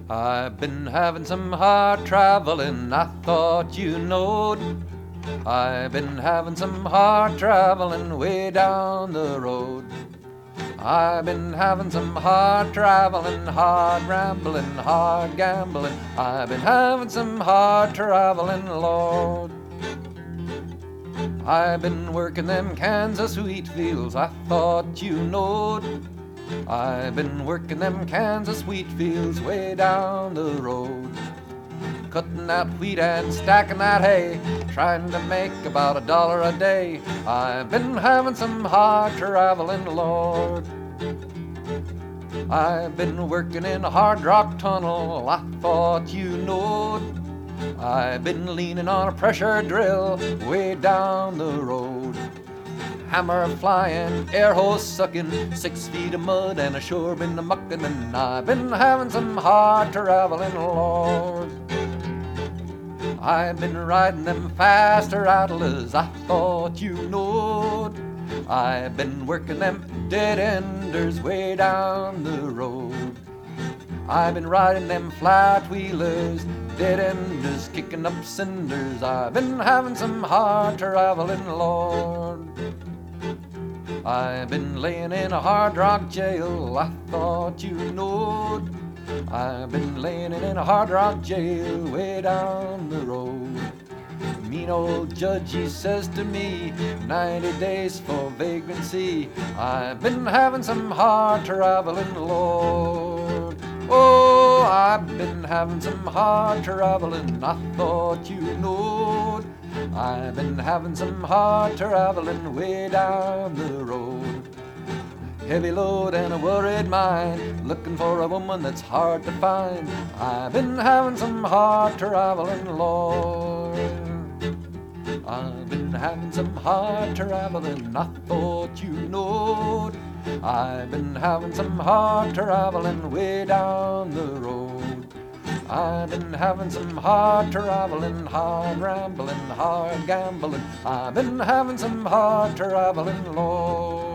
I've been having some hard traveling, I thought you knowed. I've been having some hard traveling way down the road. I've been having some hard traveling, hard rambling, hard gambling. I've been having some hard traveling, Lord. I've been working them Kansas wheat fields, I thought you knowed. I've been working them Kansas wheat fields way down the road. Cutting that wheat and stacking that hay, trying to make about $1 a day. I've been having some hard traveling, Lord. I've been working in a hard rock tunnel, I thought you knowed. I've been leaning on a pressure drill way down the road. Hammer flying, air hose sucking, 6 feet of mud and a sure been a mucking, and I've been having some hard traveling, Lord. I've been riding them faster rattlers, I thought you knowed. I've been working them dead enders way down the road. I've been riding them flat wheelers, dead enders, kicking up cinders. I've been having some hard traveling, Lord. I've been laying in a hard rock jail, I thought you knowed. I've been laying in a hard rock jail way down the road. Mean old judge, he says to me, 90 days for vagrancy. I've been having some hard traveling, Lord. Oh, I've been having some hard traveling, I thought you knowed. I've been having some hard traveling way down the road. Heavy load and a worried mind, looking for a woman that's hard to find. I've been having some hard traveling, Lord. I've been having some hard traveling, I thought you knowed. I've been having some hard traveling way down the road. I've been having some hard traveling, hard rambling, hard gambling. I've been having some hard traveling, Lord.